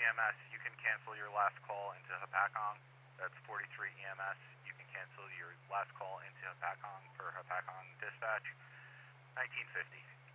EMS, you can cancel your last call into Hapakong. That's 43 EMS. You can cancel your last call into Hapakong for Hapakong dispatch. 1950.